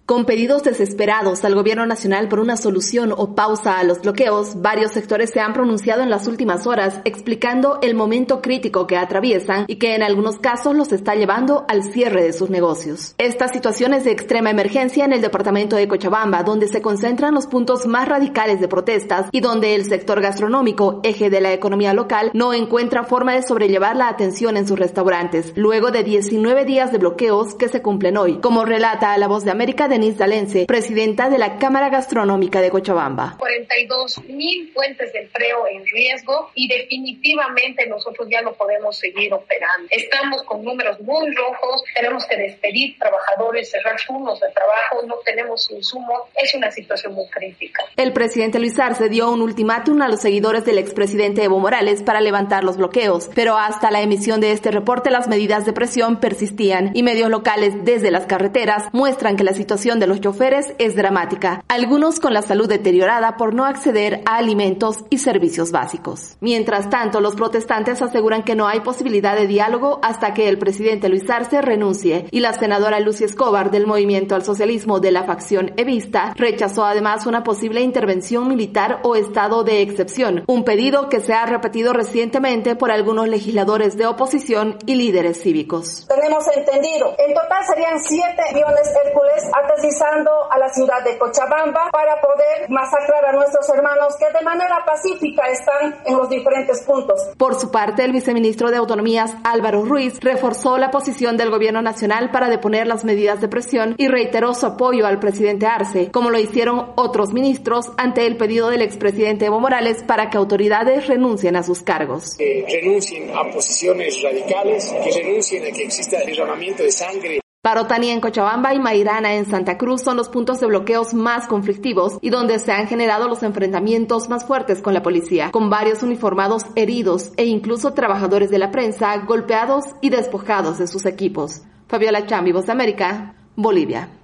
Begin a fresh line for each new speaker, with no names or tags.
Con pedidos desesperados al gobierno nacional por una solución o pausa a los bloqueos, varios sectores se han pronunciado en las últimas horas explicando el momento crítico que atraviesan y que en algunos casos los está llevando al cierre de sus negocios. Esta situación es de extrema emergencia en el departamento de Cochabamba, donde se concentran los puntos más radicales de protestas y donde el sector gastronómico, eje de la economía local, no encuentra forma de sobrellevar la atención en sus restaurantes, luego de 19 días de bloqueos que se cumplen hoy, como relata a La Voz de América Denise D'Alence, presidenta de la Cámara Gastronómica de Cochabamba.
42,000 fuentes de empleo en riesgo y definitivamente nosotros ya no podemos seguir operando. Estamos con números muy rojos, tenemos que despedir trabajadores, cerrar turnos de trabajo, no tenemos insumos, es una situación muy crítica.
El presidente Luis Arce dio un ultimátum a los seguidores del expresidente Evo Morales para levantar los bloqueos, pero hasta la emisión de este reporte las medidas de presión persistían y medios locales desde las carreteras muestran que la situación de los choferes es dramática, algunos con la salud deteriorada por no acceder a alimentos y servicios básicos. Mientras tanto, los protestantes aseguran que no hay posibilidad de diálogo hasta que el presidente Luis Arce renuncie, y la senadora Lucy Escobar del Movimiento al Socialismo de la facción evista rechazó además una posible intervención militar o estado de excepción, un pedido que se ha repetido recientemente por algunos legisladores de oposición y líderes cívicos.
Tenemos entendido, en total serían 7 aviones Hércules aterrizando a la ciudad de Cochabamba para poder masacrar a nuestros hermanos que de manera pacífica están en los diferentes puntos.
Por su parte, el viceministro de Autonomías, Álvaro Ruiz, reforzó la posición del gobierno nacional para deponer las medidas de presión y reiteró su apoyo al presidente Arce, como lo hicieron otros ministros ante el pedido del expresidente Evo Morales para que autoridades renuncien a sus cargos.
Que renuncien a posiciones radicales, que renuncien a que exista derramamiento de sangre.
Parotani en Cochabamba y Mairana en Santa Cruz son los puntos de bloqueos más conflictivos y donde se han generado los enfrentamientos más fuertes con la policía, con varios uniformados heridos e incluso trabajadores de la prensa golpeados y despojados de sus equipos. Fabiola Chambi, Voz de América, Bolivia.